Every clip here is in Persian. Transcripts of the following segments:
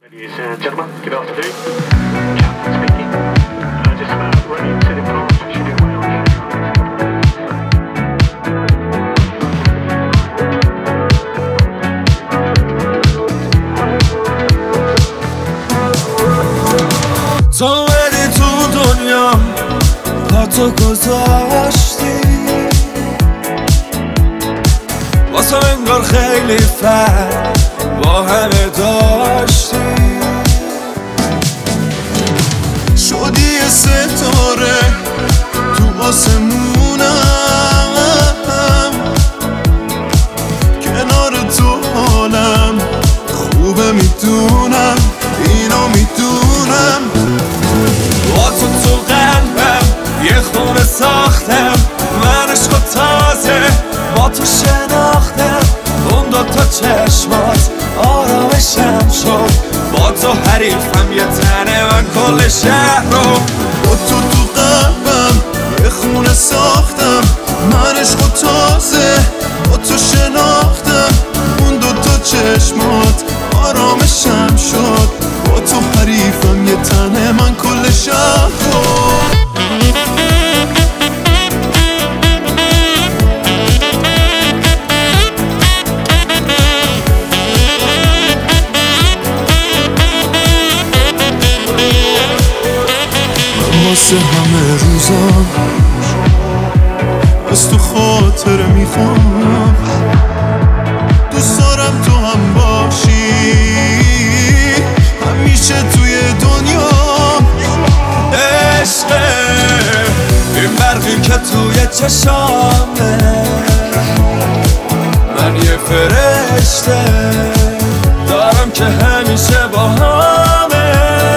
Ladies and gentlemen, good afternoon. Captain speaking. Just about ready to depart. Should do well. تو اومدی تو دنیا پا تو گذاشتی واسه انگار خیلی فرق با همه داشتی شدی یه ستاره تو آسمونم کنار تو حالم خوبه میدونم اینو میدونم با تو قلبم یه خونه ساختم من عشق و تازه با تو شناختم اون دوتا چشمات آرامشم شد با تو حریفم یه تنه من کل شهر رو با تو قلبم یه خونه ساختم من عشق و تازه با تو شناختم اون دوتا چشمات آرامشم شد با تو حریفم یه تنه من کل شهر رو واسه همه روزم از تو خاطره میخوام دوست دارم تو هم باشی همیشه توی دنیا عشقه این برقی که توی چشامه من یه فرشته دارم که همیشه با همه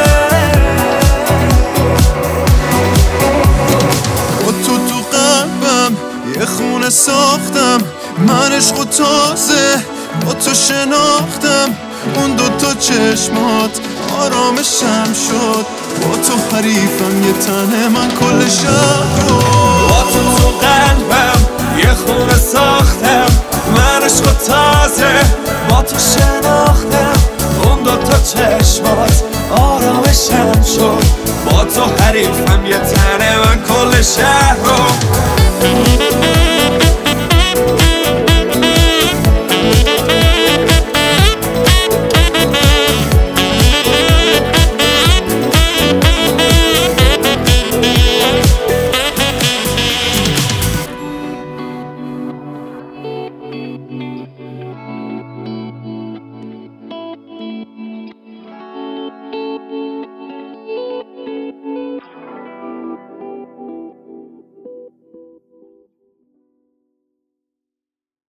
یه خونه ساختم من عشق و تازه با تو شناختم اون دوتا چشمات آرامشم شد با تو حریفم یه تنه من کل شهر رو با تو قلبم یه خونه ساختم من عشق و تازه با تو شناختم اون دوتا چشمات آرامشم شد با تو حریفم یه تنه من کل شهر رو